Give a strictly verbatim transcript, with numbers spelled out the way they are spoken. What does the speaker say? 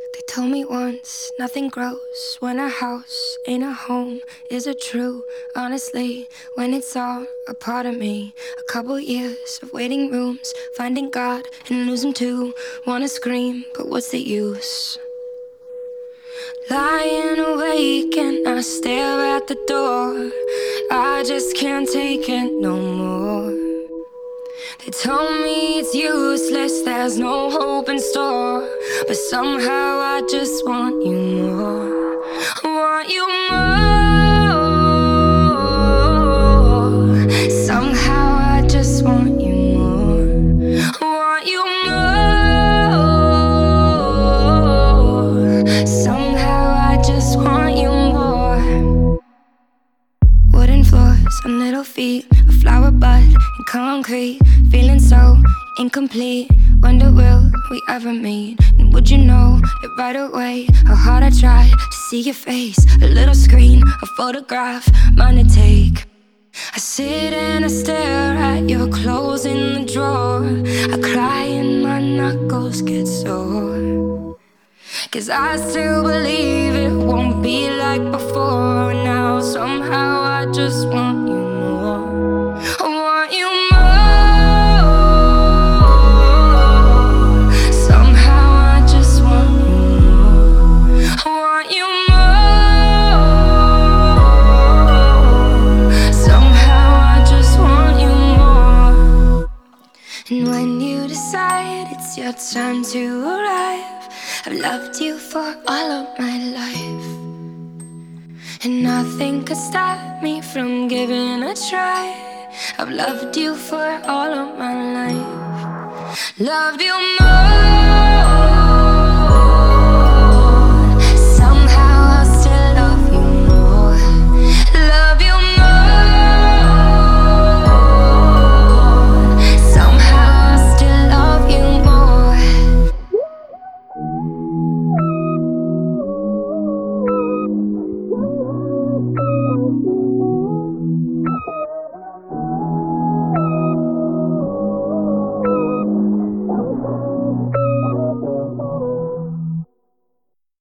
They told me once, nothing grows when a house ain't a home. Is it true? Honestly, when it's all a part of me. A couple years of waiting rooms, finding God and losing too. Wanna scream, but what's the use? Lying awake and I stare at the door. I just can't take it no more. They told me it's useless, there's no hope in store. But somehow I just want you more. I want you more. Somehow I just want you more. I want you more. Somehow I just want you more. Wooden floors and little feet, a flower bud in concrete. Feeling so incomplete. Wonder will we ever meet? And would you know it right away? How hard I try to see your face. A little screen, a photograph, mine to take. I sit and I stare at your clothes in the drawer. I cry and my knuckles get sore. Cause I still believe it won't be like before. Now somehow I just want you more. I want you more. Somehow I just want you more. I want you more. Somehow I just want you more. And when you decide it's your time to arrive, I've loved you for all of my life, and nothing could stop me from giving a try. I've loved you for all of my life. Loved you more.